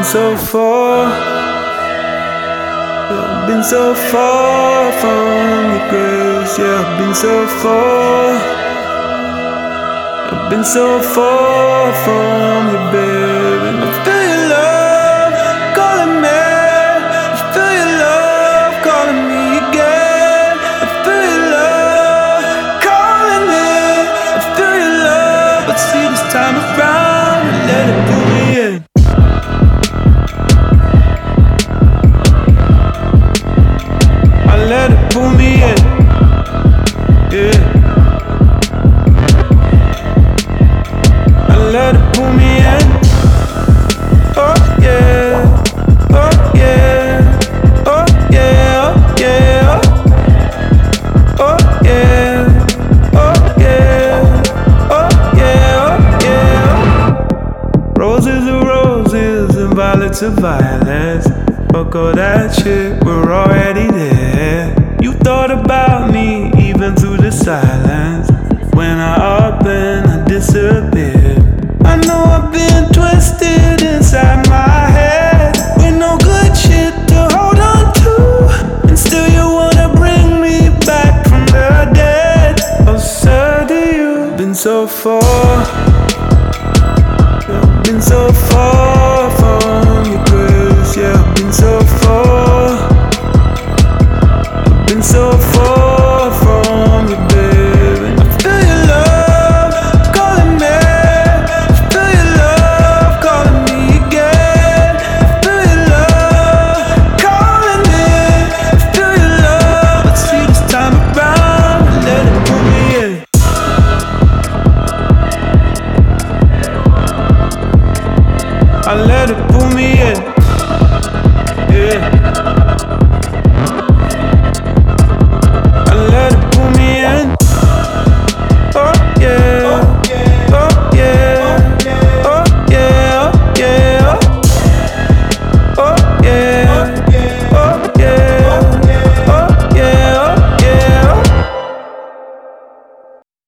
so far. I've been so far from your grace. Yeah, I've been so far. I've been so far from you, baby. And I feel your love calling me. I feel your love calling me again. I feel your love calling me. I feel your love, but see this time around, let it pull me in. Let it pull me in, yeah. I let it pull me in. Oh yeah, oh yeah, oh yeah, oh yeah, oh yeah, oh yeah, oh yeah, oh yeah. Roses are roses and violets are violets. Fuck all that shit, we're already there. You thought about me even through the silence. When I up and I disappeared. I know I've been twisted inside my head.